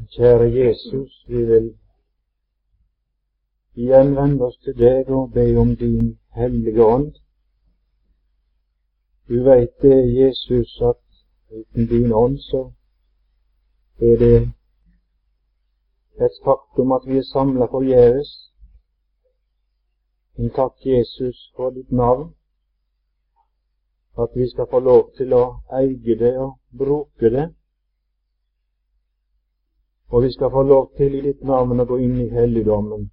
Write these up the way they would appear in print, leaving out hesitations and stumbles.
Kjære Jesus, vi vil igjen vende oss til deg og be om din hellige ånd. Du vet det, Jesus, at uten din ånd så er det et faktum at vi er samlet forgjeves. Men takk, Jesus, for ditt navn, at vi skal få lov til å eie det og bruke det. Og vi skal få lov til i ditt navn å gå inn i helligdommen.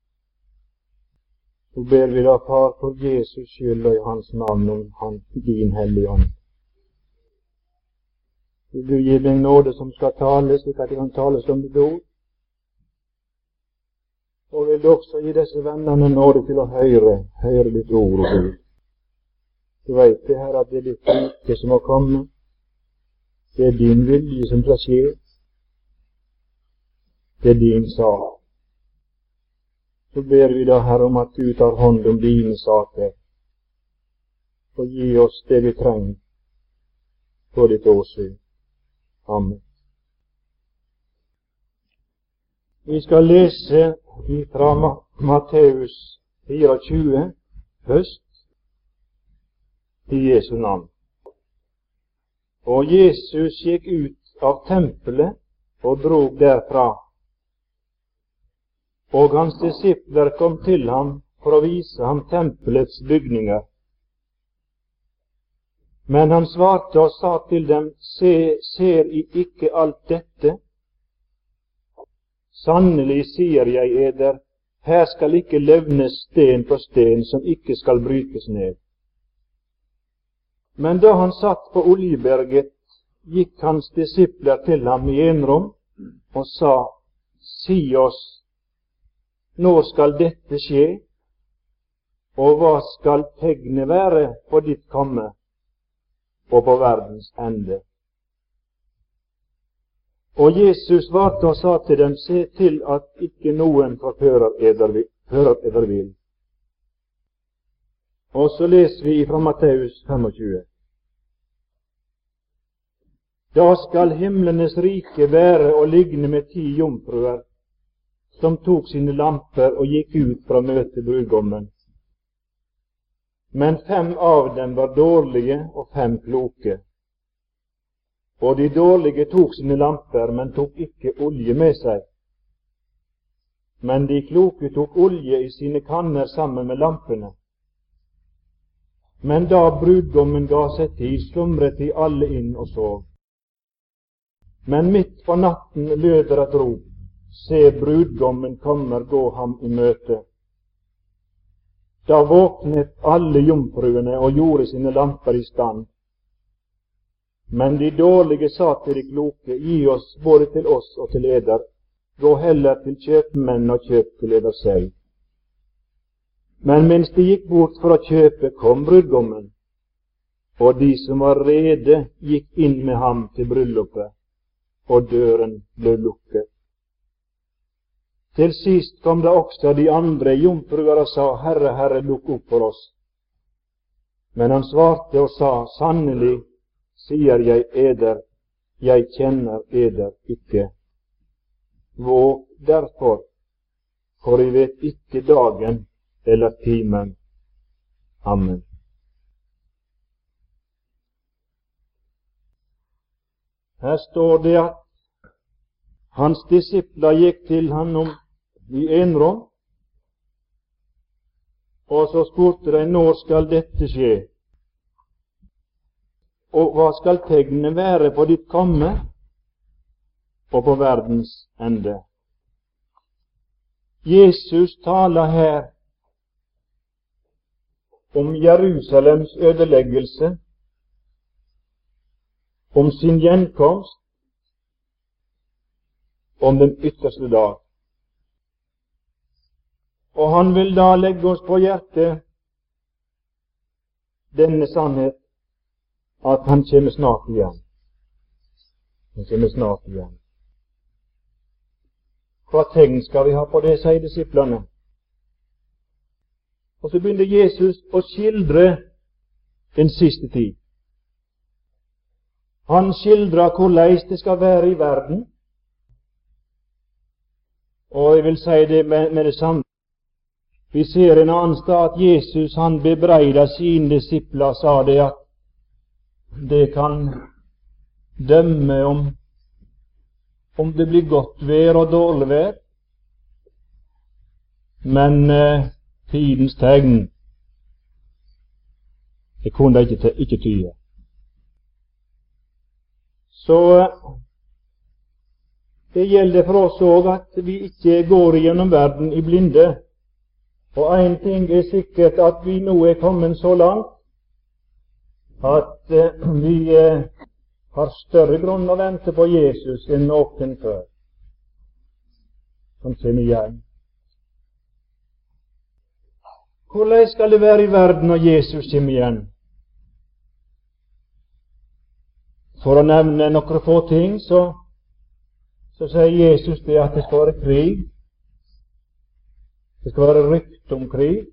Så ber vi da, Far, for Jesus skyld og i hans navn om din hellige ånd. Vil du gi meg nåde som skal tales, slik at det kan tales om ditt ord? Og vil du også gi disse vennene nåde til å høre ditt ord og Gud. Du vet det, Herre, at det er ditt rike som må komme. Det er din vilje som skal skje. Det er din sak. Så ber vi da, Herre, om at du tar hånd om dine saker, og gi oss det vi trenger på ditt åsyn. Amen. Vi skal lese fra Matteus 24 først, i Jesu navn. Og Jesus gikk ut av tempelet og drog derfra. Og hans disipler kom til ham for å vise ham tempelets bygninger. Men han svarte og sa til dem, ser I ikke alt dette? Sannelig sier jeg eder, her skal ikke levnes sten på sten som ikke skal brytes ned. Men da han satt på Oljeberget, gikk hans disipler til ham i enrom og sa, si oss, nå skal dette skje, og hva skal tegnet være på ditt komme og på verdens ende? Og Jesus svarte og sa til dem, se til at ikke noen forfører eder vil. Og så leser vi fra Matteus 25. Da skal himlenes rike være å ligne med 10 jomfruer, som tok sine lamper og gikk ut fra møte brudgommen. Men 5 av dem var dårlige og 5 kloke. Og de dårlige tok sine lamper, men tok ikke olje med seg. Men de kloke tok olje i sine kanner sammen med lampene. Men da brudgommen ga seg tid, slumret de alle inn og sov. Men midt på natten løder et rop, se, brudgommen kommer, gå ham i møte. Da våknet alle jomfruene og gjorde sine lamper i stand. Men de dårlige sa til de kloke, gi oss både til oss og til eder, gå heller til kjøpmenn og kjøp til eder selv. Men mens de gikk bort for å kjøpe, kom brudgommen, og de som var rede gikk inn med ham til bryllupet, og døren ble lukket. Til sist kom da også de andre jomfruer og sa, Herre, Herre, lukk opp for oss. Men han svarte og sa, sannelig sier jeg eder, jeg kjenner eder ikke. Våg derfor, for jeg vet ikke dagen eller timen. Amen. Her står det at hans disipler gikk til han om i enrom, og så spurte de, når skal dette skje? Og hva skal tegnet være på ditt komme og på verdens ende? Jesus taler her om Jerusalems ødeleggelse, om sin gjenkomst, om den ytterste dag. Og han vil da legge oss på hjertet denne sannhet, at han kommer snart igjen. Han kommer snart igjen. Hva tegn skal vi ha på det, sier disiplene. Og så begynner Jesus å skildre den siste tid. Han skildrer hvordan det skal være i verden, Og jeg vil si det med det samme. Vi ser en annen sted at Jesus han bebreidet sine disipler, sa det at det kan dømme om det blir godt vær og dårlig vær, men tidens tegn, det kunne de ikke tyde. Så det gjelder for oss òg at vi ikke går gjennom verden i blinde. Og en ting er sikkert, at vi nå er kommet så langt at vi har større grunn å vente på Jesus enn noen før. Han kommer igjen. Hvordan skal det være i verden når Jesus kommer igjen? For å nevne noen få ting, så sier Jesus det at det skal være krig. Det skal være rykte om krig.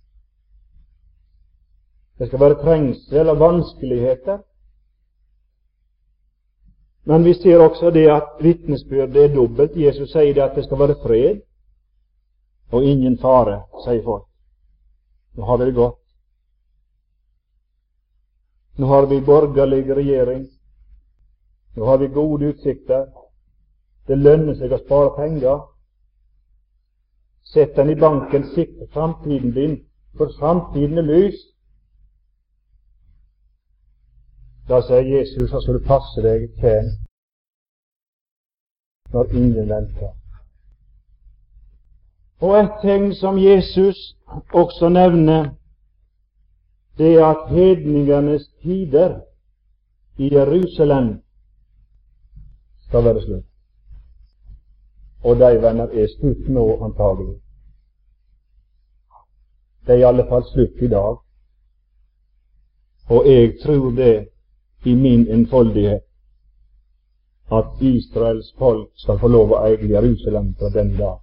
Det skal være trengsel og vanskeligheter. Men vi ser også det at vitnesbyrdet er dobbelt. Jesus sier det at det skal være fred og ingen fare, sier folk. Nå har vi det godt. Nå har vi borgerlig regjering. Nå har vi gode utsikter. Det lønner seg å spare penger. Sett den i banken, sikre framtiden din, for framtiden er lys. Da sier Jesus at skal du passe deg til når ingen venter. Og et tegn som Jesus også nevner, det er at hedningenes tider i Jerusalem skal være slutt. Og de venner er slutt nå antagelig. Det er i alle fall slutt i dag. Og jeg tror det i min enfoldighet at Israels folk skal få lov å eie Jerusalem fra den dag.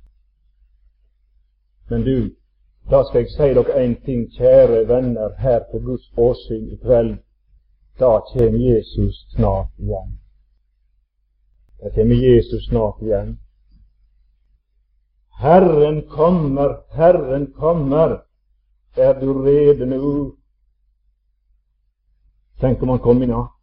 Men du, da skal jeg si dere en ting, kjære venner, her på Guds åsyn i kveld. Da kommer Jesus snart igjen. Da kommer Jesus snart igjen. Herren kommer, Herren kommer. Er du rede nå? Tenk om han kom i natt.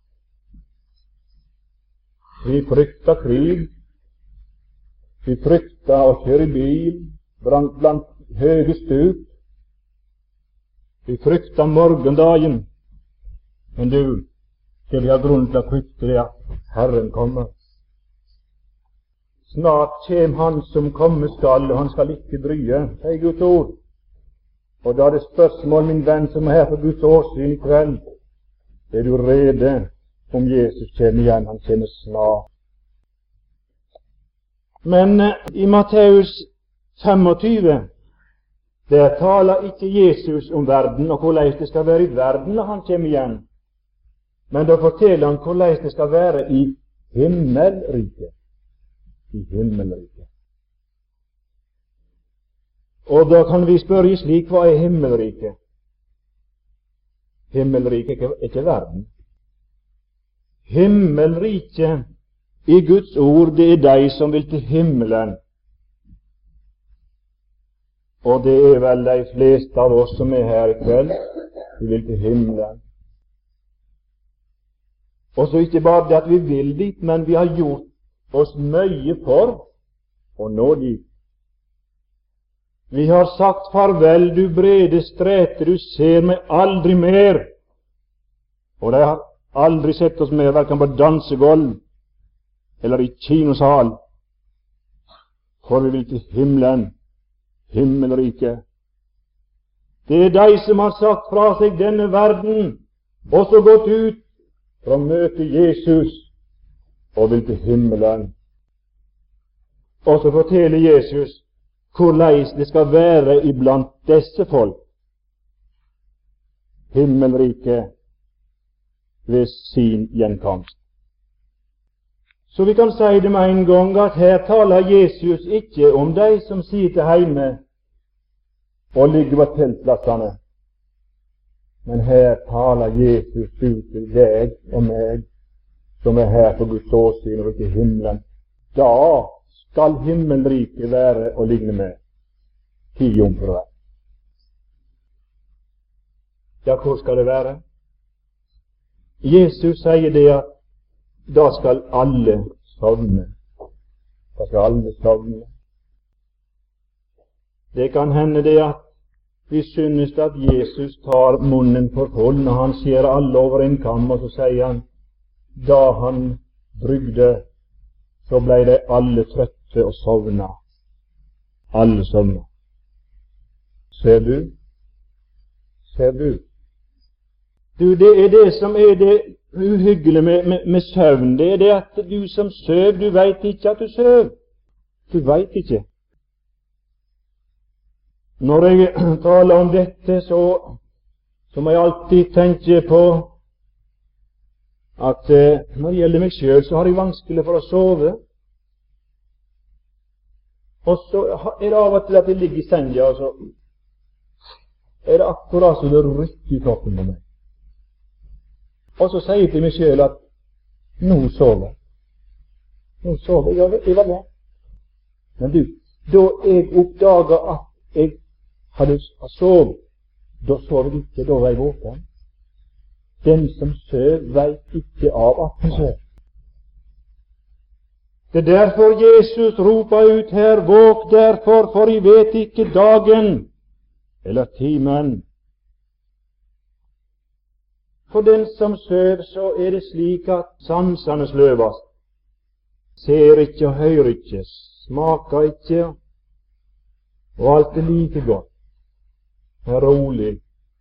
Vi frykter krig. Vi frykter å kjøre bil blant høye stup. Vi frykter morgendagen. Men du, det vi har grunn til å frykte, det er at Herren kommer. Snart kjem Han som komme skal, og han skal ikke drøye, sier Guds ord. Og da er det spørsmål, min venn, som er her på Guds åsyn i kveld. Er du rede om Jesus kommer igjen? Han kommer snart. Men i Matteus 25, der taler ikke Jesus om verden og hvordan det skal være i verden når han kommer igjen. Men da forteller han hvordan det skal være i himmelriket. I himmelriket. Og da kan vi spørre slik, hva er himmelriket? Himmelriket er ikke verden. Himmelriket i Guds ord, det er de som vil til himmelen. Og det er vel de fleste av oss som er her i kveld. Vi vil til himmelen. Og så ikke bare det at vi vil dit, men vi har gjort oss mye for å nå dit. Vi har sagt farvel, du brede strete, du ser meg aldri mer. Og de har aldri sett oss mer, hverken på dansegulv eller i kinosal. For vi vil til himmelen, himmelriket. Det er de som har sagt fra seg denne verden, og så gått ut for å møte Jesus og vil til himmelen. Og så forteller Jesus hvordan det skal være iblant disse folk. Himmelriket ved sin gjenkomst. Så vi kan si det med en gang at her taler Jesus ikke om de som sitter hjemme og ligger på teltplassene, men her taler Jesus ut til deg og meg som er her på Guds åsyn og til himmelen. Da skal himmelriket være å ligne med 10 jomfruer. Ja, hvor skal det være? Jesus sier det at da skal alle sovne. Da skal alle sovne. Det kan hende det at vi synes at Jesus tar munnen for full når han skjærer alle over en kam, og så sier han, da han brygde, så ble de alle trøtte og sovna. Alle sovna. Ser du? Ser du? Du, det er det som er det uhyggelige med søvn. Det er det at du som søv, du veit ikke at du søv. Du veit ikke. Når jeg taler om dette, så må jeg alltid tenke på at når det gjelder meg selv, så har jeg vanskelig for å sove. Og så er det av og til at jeg ligger i senga, og så er det akkurat så det rykker i kroppen på meg. Og så sier jeg til meg selv at nå sover jeg. Nå sover jeg. Jeg var med. Men du, da jeg oppdaget at jeg hadde sovet, da sov jeg ikke, da var jeg våken. Den som søv, veit ikke av at han søv. Det er derfor Jesus roper ut her, våk derfor, for jeg vet ikke dagen eller timen. For den som søv, så er det slik at sansene sløves. Ser ikke og hører ikke, smaker ikke, og alt er like godt. Er rolig.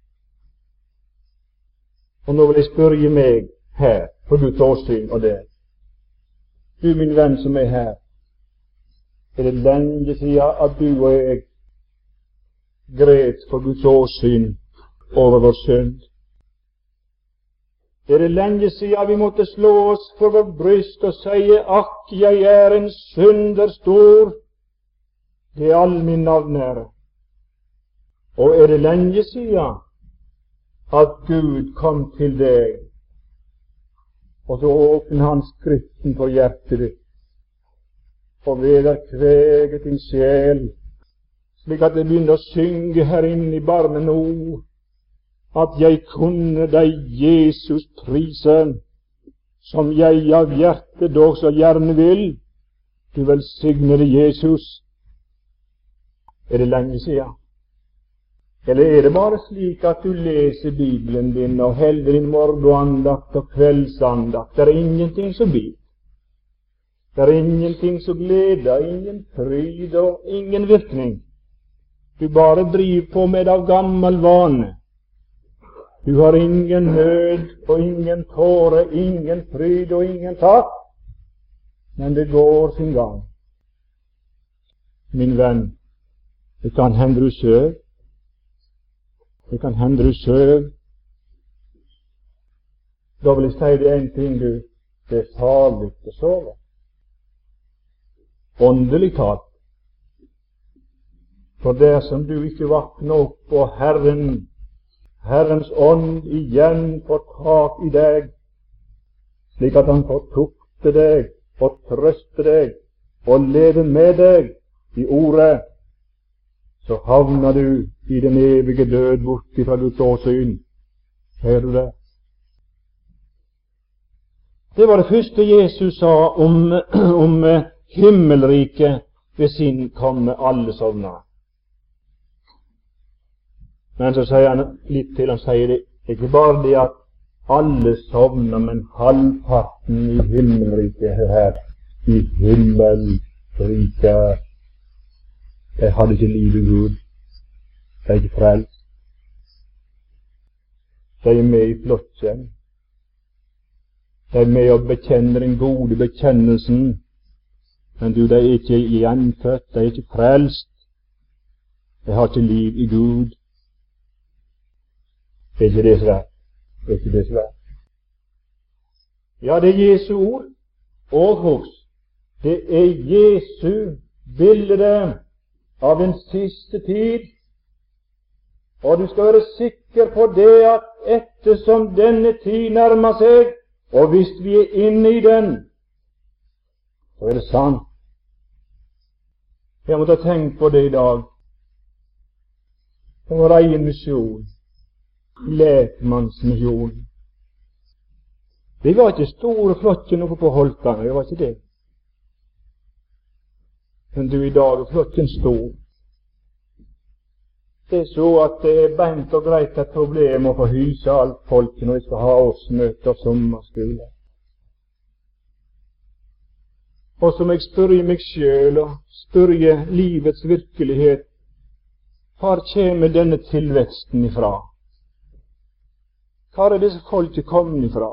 Og nå vil jeg spørre meg her, på Guds åsyn og det. Du, min venn som er her, er det lenge siden at du og jeg gret for Guds åsyn over vår synd? Er det lenge siden vi måtte slå oss for vår bryst og si, akk, jeg er en synder stor, det er all min navnære. Og er det lenge siden at Gud kom til deg, og så åpnet han Skriften for hjertet ditt, og vederkveget din sjel, slik at det begynner å synge her inne i barmen nå, at jeg kunne deg, Jesus, prise, som jeg av hjertet dog så gjerne vil. Du velsignede Jesus. Er det lenge siden? Eller er det bare slik at du leser Bibelen din og holder din morgenandakt og kveldsandakt? Det er ingenting som blir. Det er ingenting som gleder, ingen fryd og ingen virkning. Du bare driver på med av gammel vane. Du har ingen nød og ingen tåre, ingen fryd og ingen takk, men det går sin gang. Min venn, det kan hende du søv. Det kan hende du søv. Da vil jeg si det en ting, du. Det er farlig å sove. Åndelig talt. For dersom du ikke våkner opp og Herrens ånd igjen får tak i deg, slik at han får tukte deg og trøste deg og leve med deg i ordet, så havner du i den evige død bort fra Guds åsyn. Ser du det? Det var det første Jesus sa om himmelriket ved sin komme. Alle sovna. Men så sier han litt til. Han sier det ikke bare det at alle sovner, men halvparten i himmelriket her. I himmelriket. Jeg hadde ikke liv i Gud. Jeg er ikke frelst. De er med i flokken. De er med og bekjenner den gode bekjennelsen. Men du, de er ikke gjenfødt. De er ikke frelst. De har ikke liv i Gud. Det er ikke det svært. Det er ikke det svært. Ja, det er Jesu ord. Og hos. Det er Jesu bilde av den siste tid, og du skal være sikker på det at ettersom denne tid nærmer seg, og hvis vi er inne i den, så er det sant Jeg måtte ha tenkt på det i dag. Det var egen misjon. Lekmannsmisjon. Vi var ikke store flokken oppe på Holtane, vi var ikke det. Men du, i dag er flokken stor. Det er så at det er beint og greit et problem å få hyse alt folket når vi skal ha årsmøte og sommerskole. Og så må jeg spørre meg sjøl og spørre livets virkelighet. Hvor kommer denne tilveksten ifra? Hvor er disse folket kommet ifra?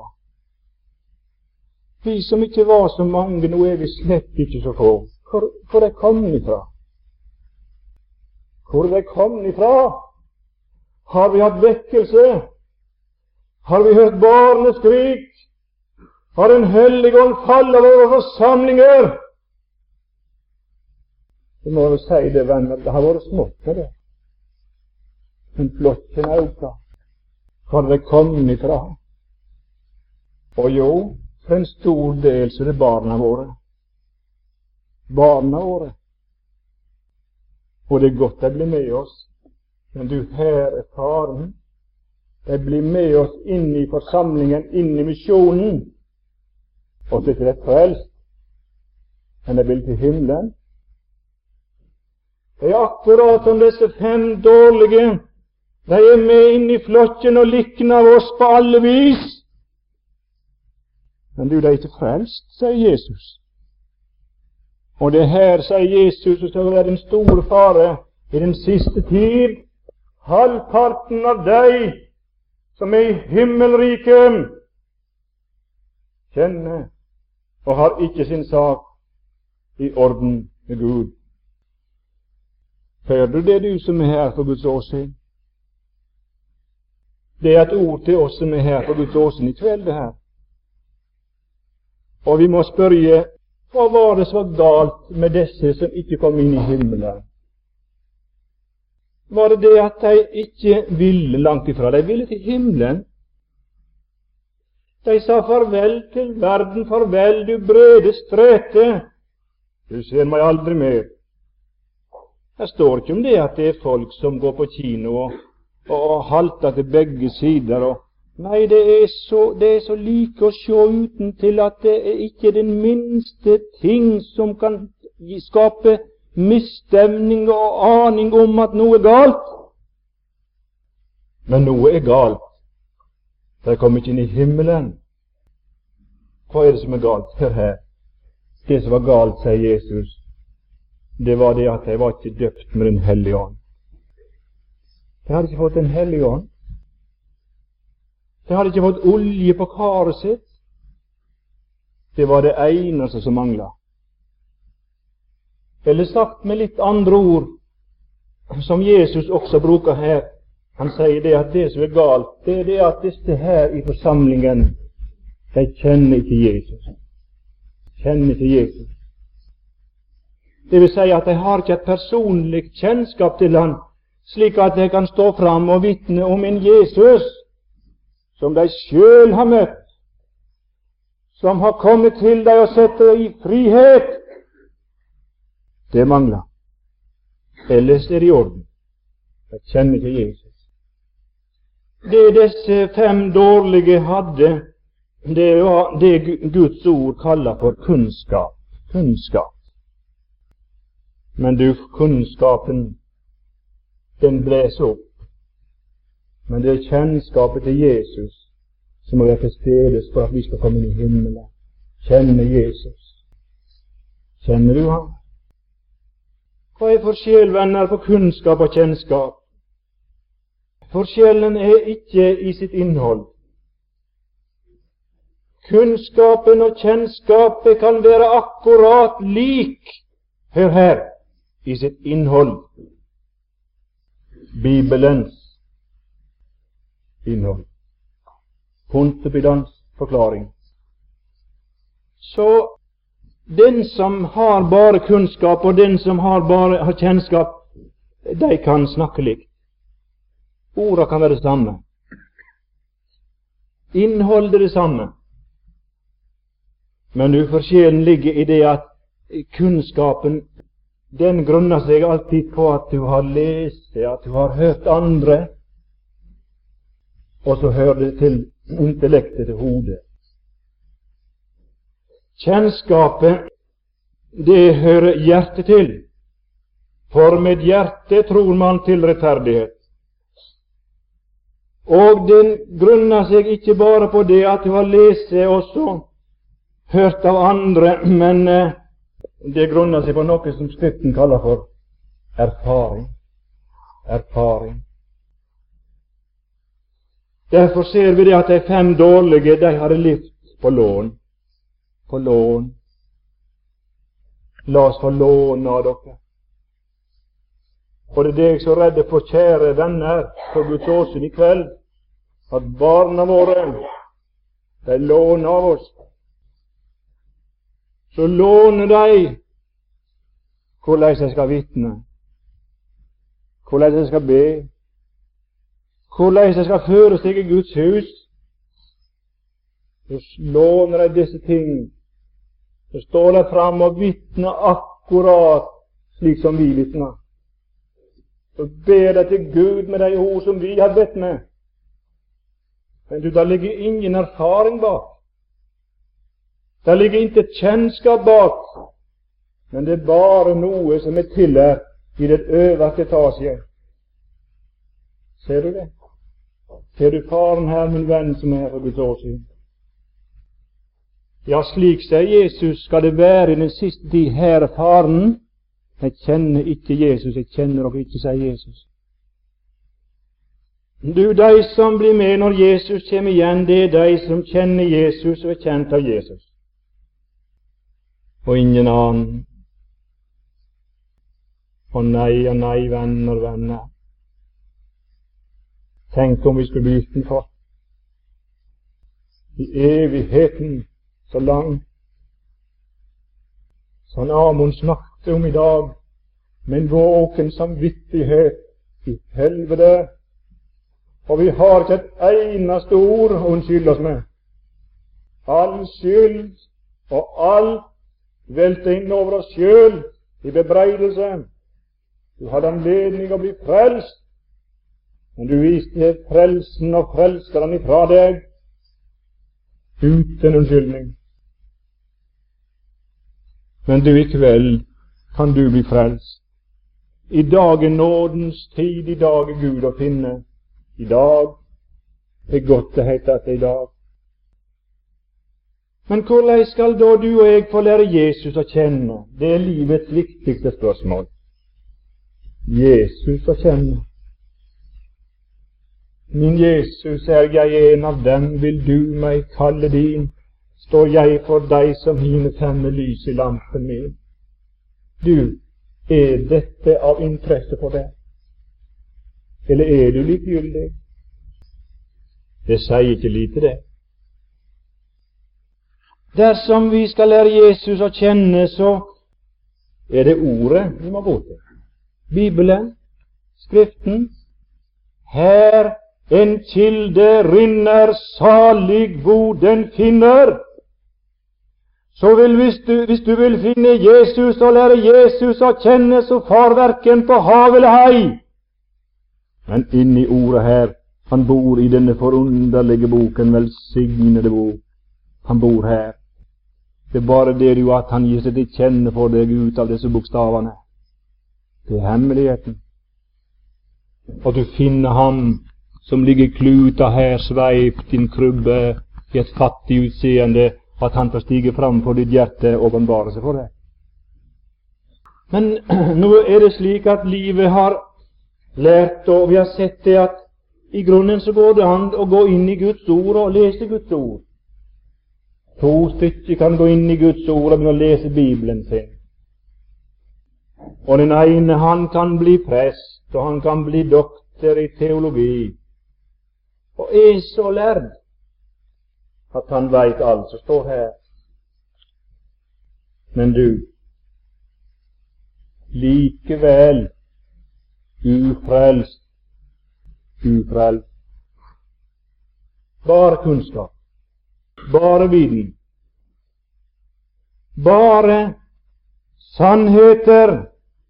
Vi som ikke var så mange, nå er vi slett ikke så få. Hvor er kommet ifra? Hvor er kommet ifra? Har vi hatt vekkelse? Har vi hørt barneskrik? Har Den hellige ånd fallet over våre forsamlinger? Du må jo si det, venner, det har vært smått med det. Men flokken auka. Hvor er det kommet ifra? Og jo, for en stor del så er det barna våre. Barna våre. Og det er godt de blir med oss. Men du, her er faren. De blir med oss inn i forsamlingen, inn i misjonen. Og så er ikke det frelst, men de vil til himmelen. Det er akkurat som disse 5 dårlige. De er med inn i flokken og likner av oss på alle vis. Men du, de er ikke frelst, sier Jesus. Og det her, sier Jesus, skal være den store fare i den siste tid. Halvparten av deg som er i himmelriket, kjenner og har ikke sin sak i orden med Gud. Hører du det, du som er her for Guds åsyn? Det er et ord til oss som er her for Guds åsyn i kveld, det her. Og vi må spørre, hva var det som var galt med disse som ikke kom inn i himmelen? Var det det at de ikke ville langt ifra? De ville til himmelen. De sa farvel til verden, farvel, du brede strete. Du ser meg aldri mer. Det står ikke om det at det er folk som går på kino og halter til begge sider. Nei, det er så like å se uten til at det er ikke den minste ting som kan skape misstemning og aning om at noe er galt. Men noe er galt. De kom ikke inn i himmelen. Hva er det som er galt? Hør her. Det som var galt, sier Jesus, det var det at de var ikke døpt med Den hellige ånd. De hadde ikke fått Den hellige ånd. De hadde ikke fått olje på karet sitt. Det var det eneste som manglet. Eller sagt med litt andre ord, som Jesus også bruker her. Han sier det at det som er galt, det er det at disse her i forsamlingen, de kjenner ikke Jesus. Kjenner ikke Jesus. Det vil si at de har ikke et personlig kjennskap til han, slik at de kan stå fram og vitne om en Jesus som de selv har møtt, som har kommet til deg og sett deg i frihet. Det mangler. Ellers er det i orden. Jeg kjenner ikke Jesus. Det disse 5 dårlige hadde, det var det Guds ord kaller for kunnskap. Kunnskap. Men du, kunnskapen, den blæser opp. Men det er kjennskapet til Jesus som må være til stede for at vi skal komme inn i himmelen. Kjenne Jesus. Kjenner du ham? Hva er forskjell, venner, på kunnskap og kjennskap? Forskjellen er ikke i sitt innhold. Kunnskapen og kjennskapet kan være akkurat lik, hør her, i sitt innhold. Bibelens innhold. Pontepidans forklaring. Så den som har bare kunnskap, og den som har kjennskap, de kan snakke likt. Orda kan være det samme. Innholdet er det samme. Men forskjellen ligger i det at kunnskapen den grunner seg alltid på at du har lest det, at du har hørt andre, og så hører det til intellektet, til hodet. Kjennskapet, det hører hjertet til, for med hjertet tror man til rettferdighet. Og den grunner seg ikke bare på det at du har lest det og så hørt av andre, men det grunner seg på noe som Skriften kaller for erfaring. Erfaring. Derfor ser vi det at de 5 dårlige, de hadde levd på lån. På lån. La oss få låne av dere. Og det er det jeg er så redd for, kjære venner, på Guds åsyn i kveld, at barna våre, de låner av oss. Så låner de hvordan de skal vitne, hvordan de skal be, hvordan de skal føre seg i Guds hus. Så låner de disse ting. Så står de fram og vitner akkurat slik som vi vitner. Så ber de til Gud med de ord som vi har bedt med. Men du, der ligger ingen erfaring bak. Der ligger ikke kjennskap bak. Men det er bare noe som er tillært i det øverste etasje. Ser du det? Ser du faren her, min venn, som er for Guds åsyn? Ja, slik sier Jesus, skal det være i den siste tid. Her er faren. Jeg kjenner ikke Jesus, jeg kjenner dere ikke, sier Jesus. Du, de som blir med når Jesus kommer igjen, det er de som kjenner Jesus og er kjent av Jesus. Og ingen annen. Og nei, venner, venner. Tenk om vi skulle bli utenfor. I evigheten så lang. Sånn Amon snakket om i dag, men våken samvittighet i helvete. Og vi har ikke et eneste ord å unnskylde oss med. All skyld og alt velter inn over oss sjøl i bebreidelse. Du hadde anledning å bli frelst, men du viste frelsen og frelskeren ifra deg uten unnskyldning. Men du, i kveld kan du bli frelst. I dag er nådens tid, i dag er Gud å finne. I dag er godt det heter at det er i dag. Men hvordan skal da du og jeg få lære Jesus å kjenne? Det er livets viktigste spørsmål. Jesus å kjenne. Min Jesus, er jeg en av dem, vil du meg kalle din? Står jeg for deg som hine femme lys i lampen min? Du, er dette av interesse for deg? Eller er du likegyldig? Det sier ikke lite, det. Dersom vi skal lære Jesus å kjenne, så er det ordet vi må gå til. Bibelen, Skriften. Her en kilde rinner, salig hvor den finner. Så hvis du vil finne Jesus og lære Jesus å kjenne, så far hverken på hav eller hei. Men inni ordet her, han bor i denne forunderlige boken, velsignede bok. Han bor her. Det er bare det du at han gir seg til kjenne for deg ut av disse bokstavene. Det er hemmeligheten. Og du finner ham som ligger kluta her, sveipt i en krybbe, i et fattig utseende, at han får stige fram for ditt hjerte og åpenbare seg for deg. Men nå er det slik at livet har lært, og vi har sett det at i grunnen så går det an å gå inn i Guds ord og lese Guds ord. 2 stykker kan gå inn i Guds ord og begynne å lese Bibelen sin. Og den ene, han kan bli prest, og han kan bli doktor i teologi, og er så lærd at han veit alt som står her. Men du, likevel ufrelst. Bare kunnskap, bare viten, bare sannheter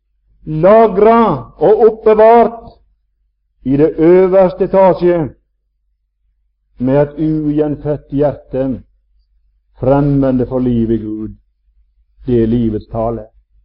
lagra og oppbevart i det øverste etasje, med et ugjenfødt hjerte, fremmende for livet i Gud. Det er livets tale.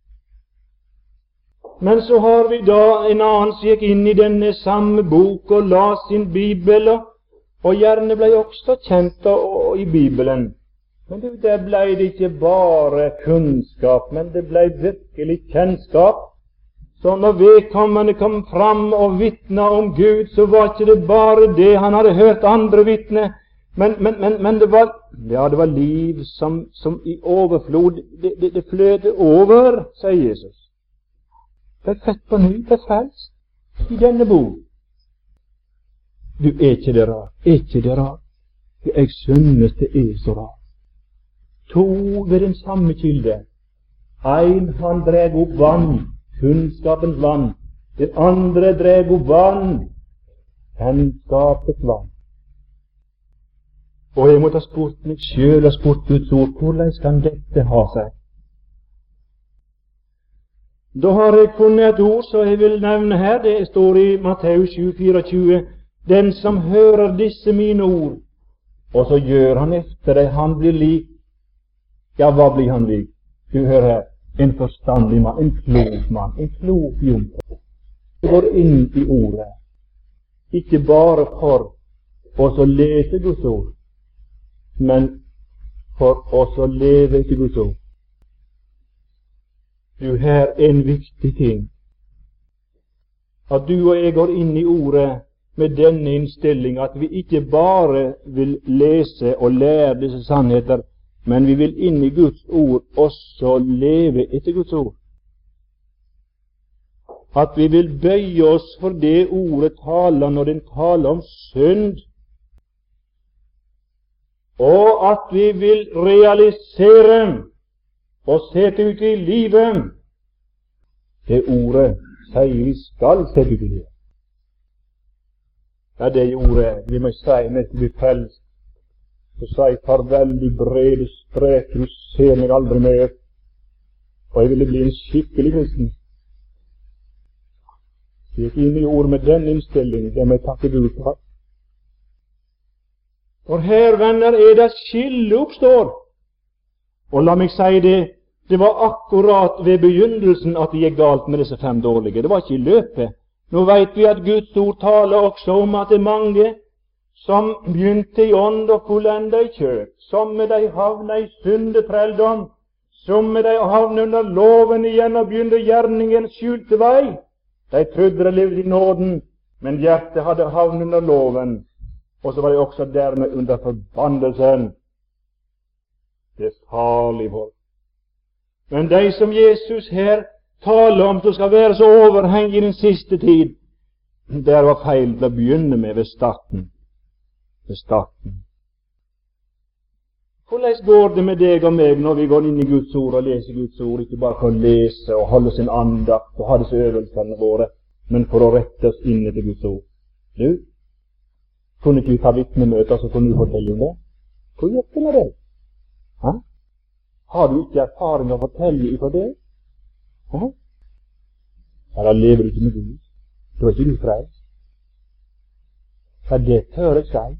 Men så har vi da en annen som gikk inn i denne samme bok og la sin bibel, og gjerne ble også kjent i Bibelen. Men der ble det ikke bare kunnskap, men det ble virkelig kjennskap. Så når vedkommende kom fram og vitna om Gud, så var ikke det bare det han hadde hørt andre vitne, men det var liv som i overflod. Det flødde over, sier Jesus. Det er født på ny, det er frelst i denne bok. Du, er ikke det rart? Er ikke det rart? Jeg synes det er så rart. To ved den samme kilde. En, han dreg opp vann, kunnskapens vann. Den andre dreg opp vann, kjennskapets vann. Og jeg måtte ha spurt meg selv og spurt Guds ord, hvordan kan dette ha seg? Da har jeg funnet et ord som jeg vil nevne her. Det står i Matteus 7,24. Den som hører disse mine ord, og så gjør han efter det, han blir lik. Ja, hva blir han lik? Du hører her. En forstandig mann, en klok mann, en klok jomfru. Det går inn i ordet. Ikke bare for oss å lese Guds ord, men for oss å leve etter Guds ord. Du, her er en viktig ting. At du og jeg går inn i ordet med denne innstilling, at vi ikke bare vil lese og lære disse sannheter, men vi vil inn i Guds ord også leve etter Guds ord. At vi vil bøye oss for det ordet taler når den taler om synd, og at vi vil realisere og sette ut i livet det ordet sier vi skal sette ut i livet. Ja, det ordet vi må si når vi blir frelst. Så sier farvel, du brede strek, du ser meg aldri mer. Og jeg ville bli en skikkelig kristen. Jeg gikk inn i ord med den innstillingen, det må jeg takke Gud for. For her, venner, er det skille oppstår. Og la meg si det, det var akkurat ved begynnelsen at det gikk galt med disse 5 dårlige. Det var ikke i løpet. Nå vet vi at Guds ord taler også om at det er mange som begynte i ånd og fullenda i kjød. Som med de havna i syndetrelldom, som med de havna under loven igjen og begynte gjerningens skjulte vei. De trodde de levde i nåden, men hjertet hadde havnet under loven, og så var de også dermed under forbannelsen. Det er farlig folk. Men de som Jesus her taler om som skal være så overheng i den siste tid, der var feil til å begynne med ved starten. Ved starten. Hvordan går det med deg og meg når vi går inn i Guds ord og leser Guds ord, ikke bare for å lese og holde sin andakt og ha disse øvelsene våre, men for å rette oss inn etter Guds ord? Du, kunne ikke vi ta vitnemøter, så kunne du fortelle om det? Hvor gikk det med det? Hæ? Har du ikke erfaring å fortelle ifra det? Hæ? Ja, da lever du ikke med Gud. Da er ikke du frelst. Ja, det tør jeg si.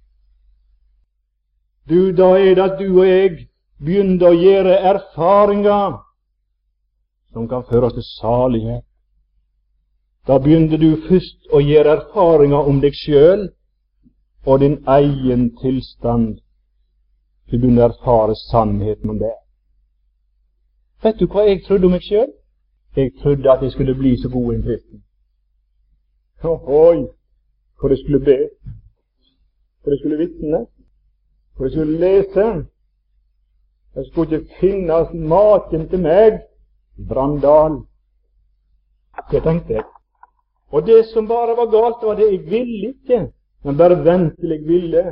Du, da er det at du og jeg begynner å gjøre erfaringer som kan føre oss til salighet. Da begynner du først å gjøre erfaringer om deg selv og din egen tilstand. Du begynner å erfare sannheten om det. Vet du hva jeg trodde om meg selv? Jeg trodde at jeg skulle bli så god en kristen. Oi, hvor jeg skulle be, hvor jeg skulle vitne, hvor jeg skulle lese. Jeg skulle ikke finne maken til meg i Brandal. Det tenkte jeg. Og det som bare var galt, var det jeg ville ikke, men bare vent til jeg ville.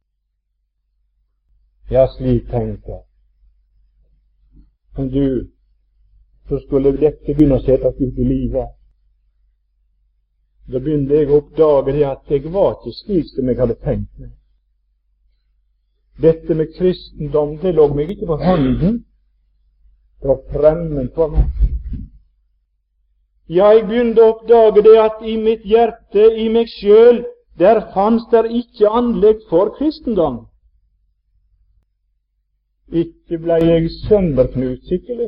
Ja, slik tenkte jeg. Men du, så skulle dette begynne å settes ut i livet. Da begynte jeg å oppdage det at jeg var ikke slik som jeg hadde tenkt meg. Dette med kristendom, det lå meg ikke på hånden. Det var fremmed for meg. Ja, jeg begynte å oppdage det at i mitt hjerte, i meg sjøl, der fanns der ikke anlegg for kristendom. Ikke ble jeg sønderknust skikkelig.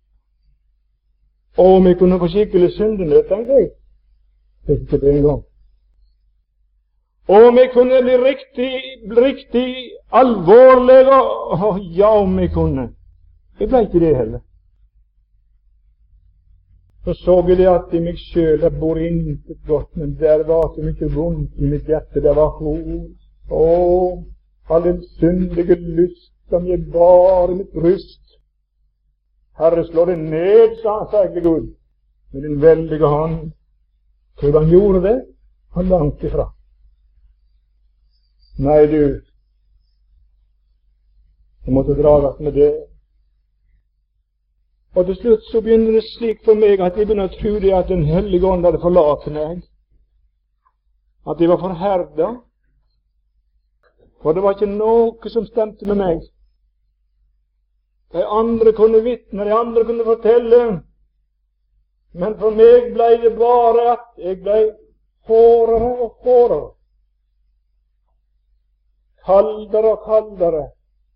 Og om jeg kunne få skikkelig syndenød, tenkte jeg. Det er ikke det engang. Og om jeg kunne bli riktig alvorlig, ja, om jeg kunne. Jeg ble ikke det heller. Så jeg det at i meg sjøl der bor intet godt, men der var så mye vondt i mitt hjerte. Der var all den syndige lyst som jeg bar i mitt bryst. Herre, slå det ned, sa jeg til Gud, med din veldige hånd. Tror han gjorde det? Han langt ifra. Nei, du, jeg måtte drages med det. Og til slutt så begynner det slik for meg at jeg begynner å tro det at Den hellige ånd hadde forlatt meg. At jeg var forherda. For det var ikke noe som stemte med meg. De andre kunne vitne, de andre kunne fortelle. Men for meg ble det bare at jeg ble hårdere og hårdere. Kaldere og kaldere.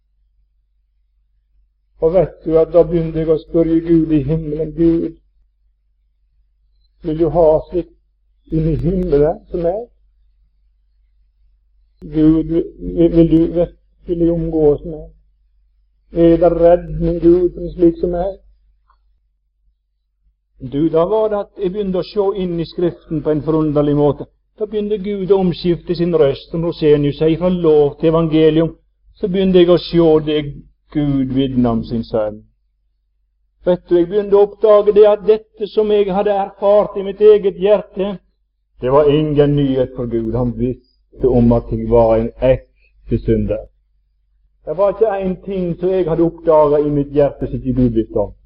Og vet du at da begynte jeg å spørre Gud i himmelen, Gud, vil du ha slikt inn i himmelen som er? Gud, vil du virkelig omgås med? Er det redning, Gud, slik som er? Du, da var det at jeg begynte å se inn i Skriften på en forunderlig måte. Da begynte Gud å omskifte sin røst, som Rosenius sier, fra lov til evangelium. Så begynte jeg å se det Gud vitner om sin sønn. Vet du, jeg begynte å oppdage det at dette som jeg hadde erfart i mitt eget hjerte, det var ingen nyhet for Gud. Han visste om at jeg var en ekte synder. Det var ikke en ting som jeg hadde oppdaget i mitt hjerte som ikke Gud visste om.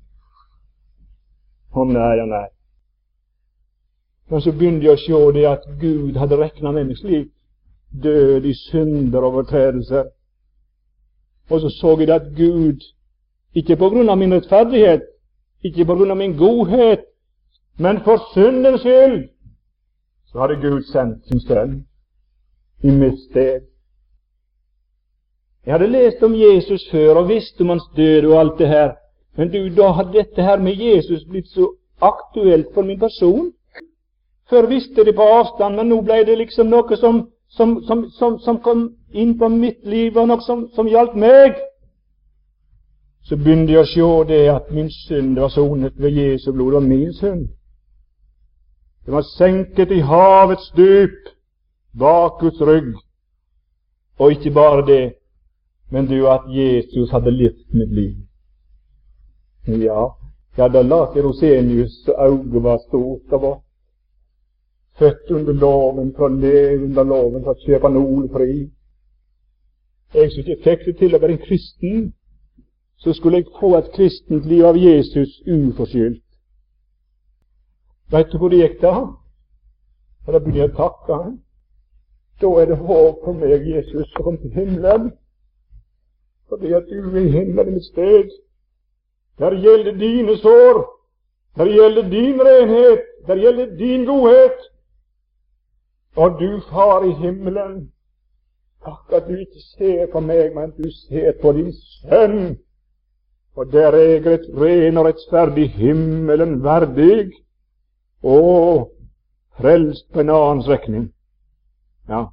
Å nei, å nei. Men så begynte jeg å se det at Gud hadde regnet med meg slik, død i synder og overtredelser. Og så så jeg at Gud, ikke på grunn av min rettferdighet, ikke på grunn av min godhet, men for syndens skyld, så hadde Gud sendt sin sønn i mitt sted. Jeg hadde lest om Jesus før og visst om hans død og alt det her, men du, da hadde dette her med Jesus blitt så aktuelt for min person. Før visste jeg det på avstand, men nå ble det liksom noe som kom inn på mitt liv, og noe som gjaldt meg. Så begynte jeg å se det at min synd var sonet ved Jesu blod, og min synd. Det var senket i havets dyp, bak Guds rygg. Og ikke bare det, men det at Jesus hadde livt mitt liv. Ja, da la til Rosenius, så øyet var stort og vått. Født under loven, for å leve under loven, for å kjøpe nål fri. Jeg som ikke fikk det til å være en kristen, så skulle jeg få et kristent liv av Jesus uforskyldt. Vet du hvor det gikk da? Og da begynner jeg å takke han. Da er det håp for meg, Jesus, å komme til himmelen. Fordi at du er i himmelen i mitt sted. Der gjelder dine sår. Der gjelder din renhet. Der gjelder din godhet. Og du, Far i himmelen, takk at du ikke ser på meg, men du ser på din sønn. Og der er jeg et ren og rettferdig himmelen verdig, og frelst på en annens regning. Ja.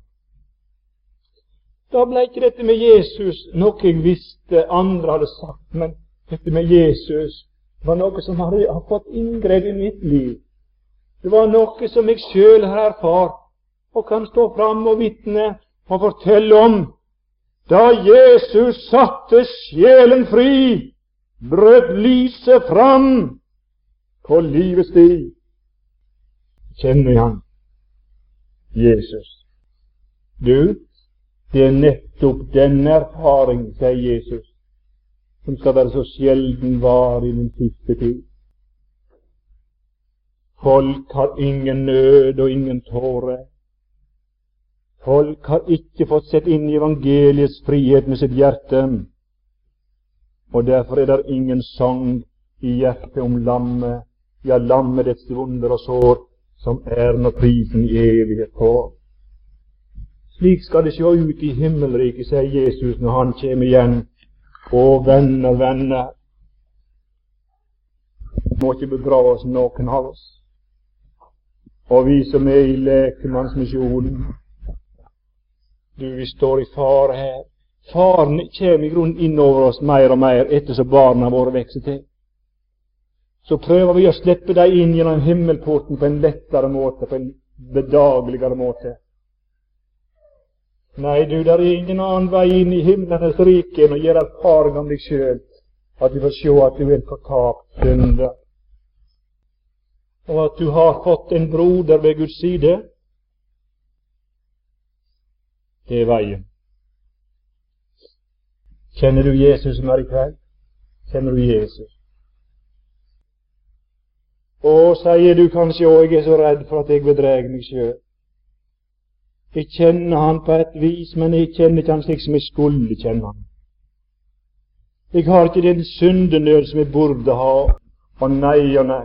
Da ble ikke dette med Jesus noe jeg visste andre hadde sagt, men dette med Jesus var noe som har fått inngrep i mitt liv. Det var noe som jeg selv har erfart, og kan stå fram og vitne og fortelle om. Da Jesus satte sjelen fri, brøt lyset fram på livets sti. Kjenner jeg han? Jesus. Du, det er nettopp denne erfaring, sier Jesus, som skal være så sjelden var i den siste tid. Folk har ingen nød og ingen tåre. Folk har ikke fått sett inn i evangeliets frihet med sitt hjerte, og derfor er det ingen sang i hjertet om lammet ja, lammedets vunder og sår, som æren og prisen i evighet på. Slik skal det se ut i himmelriket, sier Jesus når han kommer igjen. Å, venner, venner, må ikke bedra oss, noen av oss. Og vi som er i lekemannsmisjonen, vi står i fare her. Faren kommer i grunnen innover oss mer og mer etter som barna våre vokser til. Så prøver vi å slippe dem inn gjennom himmelporten på en lettere måte, på en bedageligere måte. Nei, det er ingen annen vei inn i himlenes rike enn å gjøre erfaring om deg sjøl, at du får se at du er en fortapt synder, og at du har fått en broder ved Guds side. Det er veien. Kjenner du Jesus som er i kveld? Kjenner du Jesus? Og sier du kanskje, å, jeg er så redd for at jeg bedreger meg sjøl. Jeg kjenner han på et vis, men jeg kjenner ikke han slik som jeg skulle kjenne han. Jeg har ikke den syndenød som jeg burde ha, og nei og nei.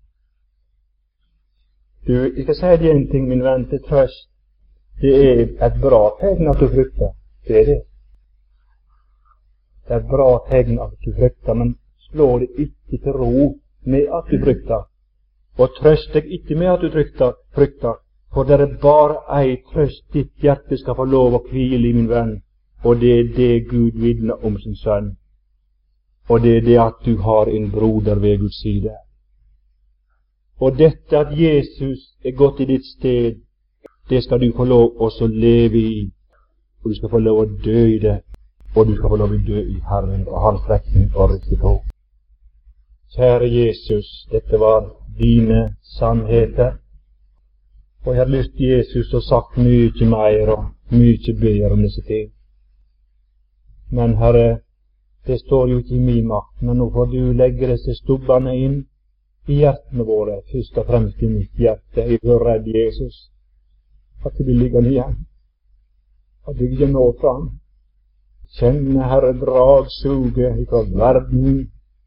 Du, jeg skal si deg en ting, min venn, til trøst. Det er et bra tegn at du frykter. Det er det. Det er et bra tegn at du frykter, men slå deg ikke til ro med at du frykter. Og trøst deg ikke med at du frykter, for det er bare ei trøst ditt hjerte skal få lov å hvile i, min venn, og det er det Gud vitner om sin sønn. Og det er det at du har en broder ved Guds side. Og dette at Jesus er gått i ditt sted, det skal du få lov også leve i, og du skal få lov å dø i det, og du skal få lov å dø i Herren og hans retning og riktig på. Kjære Jesus, dette var dine sannheter, og jeg har lyst til Jesus å sagt mye mer og mye bedre om disse ting. Men Herre, det står jo ikke i min makt, men nå får du legge disse stubbene inn i hjertene våre, først og fremst i mitt hjerte. Jeg er redd, Jesus, at det blir liggende igjen, at det ikke når fram. Kjenne, Herre, dragsuget fra verden,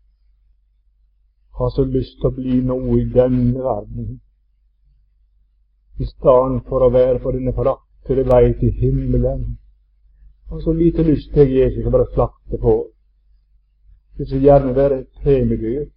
har så lyst til å bli noe i denne verden, i stedet for å være på denne foraktelige vei til himmelen. Og så lite lyst til Jesus å bare slakte på. Det så gjerne være et premiedyr.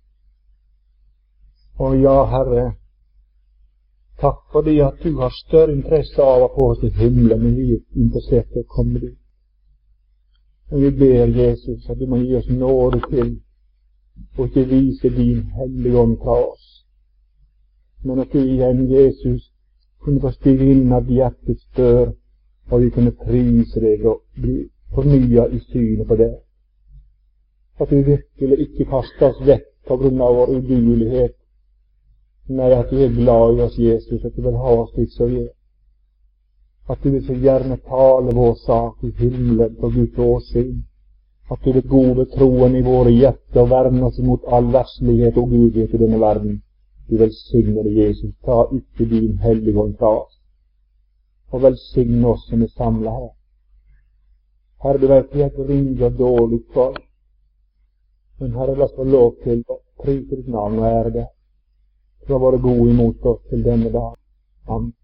Og ja, Herre, takk fordi at du har større interesse av å få oss til himmelen, men vi er interessert i å komme dit. Og vi ber Jesus at du må gi oss nåde til og ikke vise din hellige ånd fra oss, men at du igjen, Jesus, kunne få stige inn av hjertets dør, og vi kunne prise deg og bli fornyet i synet på det. At vi virkelig ikke kaster oss vekk på grunn av vår udugelighet. Nei, at du er glad i oss, Jesus, at du vil ha oss slik som vi er. At du vil så gjerne tale vår sak i himmelen på Guds åsyn. At du vil gode troen i våre hjerter og verne oss mot all verslighet og gudhet i denne verden. Du velsigne deg, Jesus, ta ikke din hellige ånd fra oss, og velsigne oss som er samlet her. Herre, du vet vi er et ringe og dårlig folk, men Herre, la oss få lov til å prise ditt navn og ære det. Du har vært god imot oss til denne dag. Amen.